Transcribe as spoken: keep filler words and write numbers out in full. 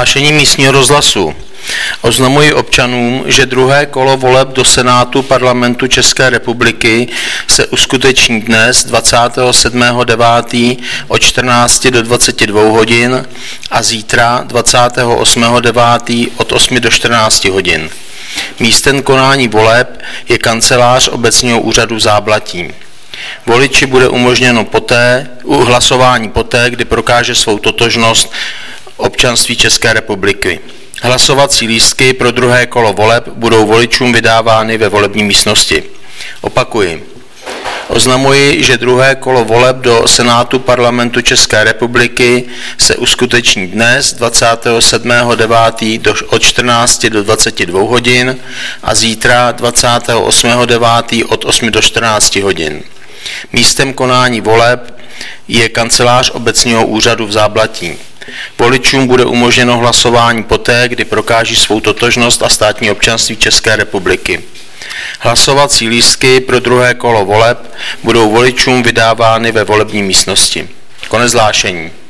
Hlášení místního rozhlasu. Oznamuji občanům, že druhé kolo voleb do Senátu Parlamentu České republiky se uskuteční dnes dvacátého sedmého devátého od čtrnácti do dvaceti dvou hodin a zítra dvacátého osmého devátého od osmi do čtrnácti hodin. Místem konání voleb je kancelář obecního úřadu Záblatí. Voliči bude umožněno poté, u hlasování poté, kdy prokáže svou totožnost občanství České republiky. Hlasovací lístky pro druhé kolo voleb budou voličům vydávány ve volební místnosti. Opakuji. Oznamuji, že druhé kolo voleb do Senátu Parlamentu České republiky se uskuteční dnes dvacátého sedmého devátého od čtrnácti do dvaceti dvou hodin a zítra dvacátého osmého devátého od osmi do čtrnácti hodin. Místem konání voleb je kancelář obecního úřadu v Záblatí. Voličům bude umožněno hlasování poté, kdy prokáží svou totožnost a státní občanství České republiky. Hlasovací lístky pro druhé kolo voleb budou voličům vydávány ve volební místnosti. Konec hlášení.